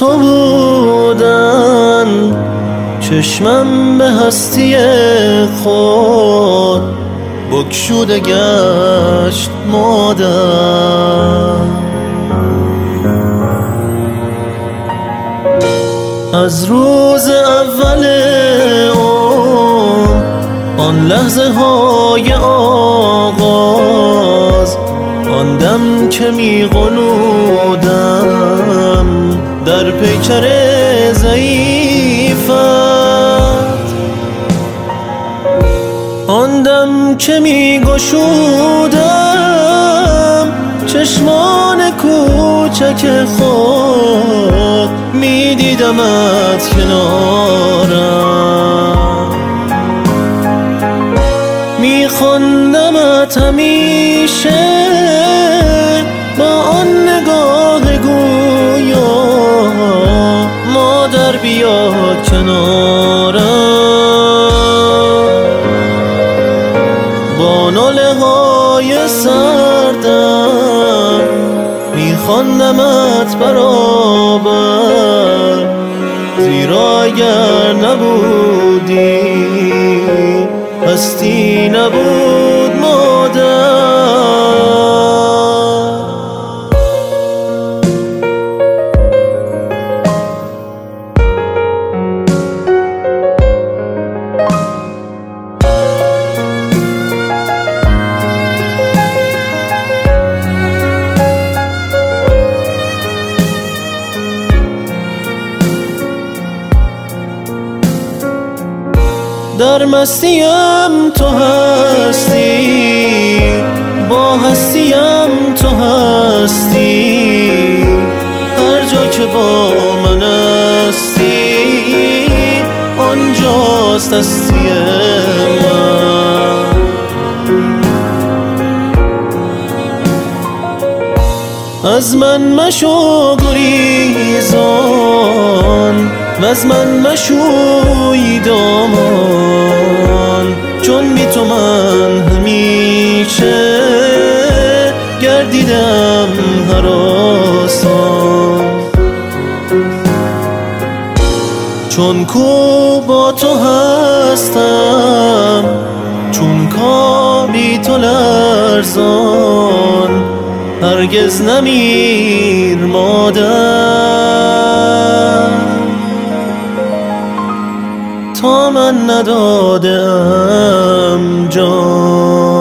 تو بودن، چشمم به هستی خود بگشوده گشت مادر. از روز اول آن لحظه های آغاز، آن دم که می غنودم در پیکر ضعیفت، آن دم که می گشودم چشمان کوچک خود، می دیدمت کنارم، می خواندمت همیشه با آن نگاه گویا، مادر بیا کنارم. با ناله های سردم می خواندمت برابر، زیرا اگر نبودی هستی نبود مادر. در مستیم تو هستی، با هستیم تو هستی، هر جا که با من هستی آنجاست هستی من. از من مشو گریزان و از من مشوی دامان، چون بی تو من همیشه گردیدم هراسان. چون کو با تو هستم، چون کا بی تو لرزان، هرگز نمیر مادر تا من ندادم جان.